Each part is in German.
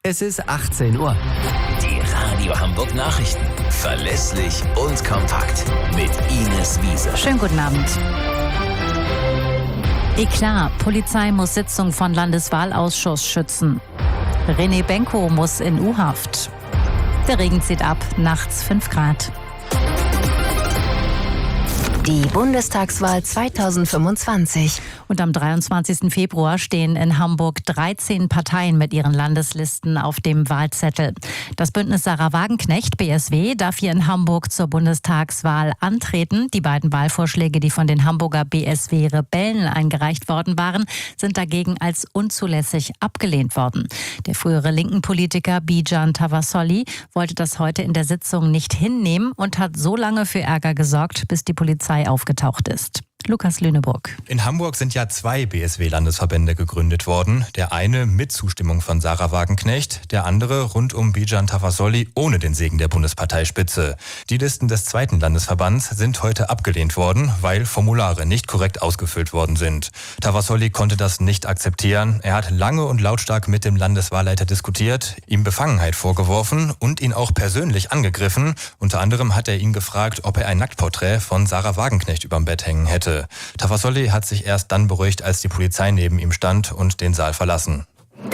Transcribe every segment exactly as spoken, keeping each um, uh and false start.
Es ist achtzehn Uhr. Die Radio Hamburg Nachrichten. Verlässlich und kompakt. Mit Ines Wiese. Schönen guten Abend. Eklat. Polizei muss Sitzung von Landeswahlausschuss schützen. René Benko muss in U-Haft. Der Regen zieht ab. Nachts fünf Grad. Die Bundestagswahl zweitausendfünfundzwanzig. Und am dreiundzwanzigsten Februar stehen in Hamburg dreizehn Parteien mit ihren Landeslisten auf dem Wahlzettel. Das Bündnis Sarah Wagenknecht, B S W, darf hier in Hamburg zur Bundestagswahl antreten. Die beiden Wahlvorschläge, die von den Hamburger B S W-Rebellen eingereicht worden waren, sind dagegen als unzulässig abgelehnt worden. Der frühere linken Politiker Bijan Tavasoli wollte das heute in der Sitzung nicht hinnehmen und hat so lange für Ärger gesorgt, bis die Polizei aufgetaucht ist. Lukas Lüneburg. In Hamburg sind ja zwei B S W-Landesverbände gegründet worden. Der eine mit Zustimmung von Sarah Wagenknecht, der andere rund um Bijan Tavasoli ohne den Segen der Bundesparteispitze. Die Listen des zweiten Landesverbands sind heute abgelehnt worden, weil Formulare nicht korrekt ausgefüllt worden sind. Tavasoli konnte das nicht akzeptieren. Er hat lange und lautstark mit dem Landeswahlleiter diskutiert, ihm Befangenheit vorgeworfen und ihn auch persönlich angegriffen. Unter anderem hat er ihn gefragt, ob er ein Nacktporträt von Sarah Wagenknecht überm Bett hängen hätte. Tavasoli hat sich erst dann beruhigt, als die Polizei neben ihm stand und den Saal verlassen.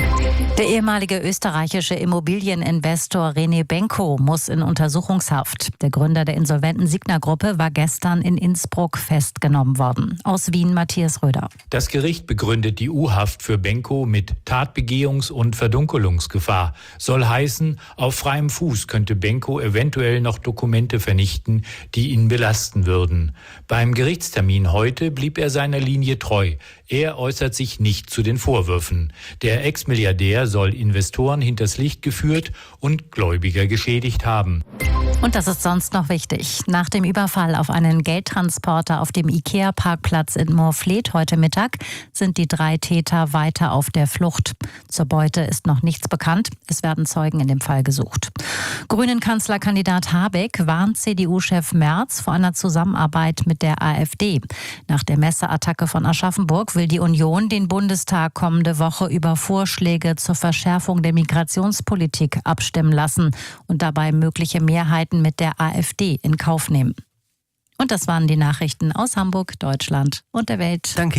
Der ehemalige österreichische Immobilieninvestor René Benko muss in Untersuchungshaft. Der Gründer der insolventen Signa-Gruppe war gestern in Innsbruck festgenommen worden. Aus Wien Matthias Röder. Das Gericht begründet die U-Haft für Benko mit Tatbegehungs- und Verdunkelungsgefahr. Soll heißen, auf freiem Fuß könnte Benko eventuell noch Dokumente vernichten, die ihn belasten würden. Beim Gerichtstermin heute blieb er seiner Linie treu. Er äußert sich nicht zu den Vorwürfen. Der Ex-Milliardär soll Investoren hinters Licht geführt und Gläubiger geschädigt haben. Und das ist sonst noch wichtig. Nach dem Überfall auf einen Geldtransporter auf dem IKEA-Parkplatz in Moorfleet heute Mittag sind die drei Täter weiter auf der Flucht. Zur Beute ist noch nichts bekannt. Es werden Zeugen in dem Fall gesucht. Grünen-Kanzlerkandidat Habeck warnt C D U-Chef Merz vor einer Zusammenarbeit mit der AfD. Nach der Messerattacke von Aschaffenburg will die Union den Bundestag kommende Woche über Vorschläge zur Verschärfung der Migrationspolitik abstimmen lassen und dabei mögliche Mehrheiten mit der AfD in Kauf nehmen. Und das waren die Nachrichten aus Hamburg, Deutschland und der Welt. Danke.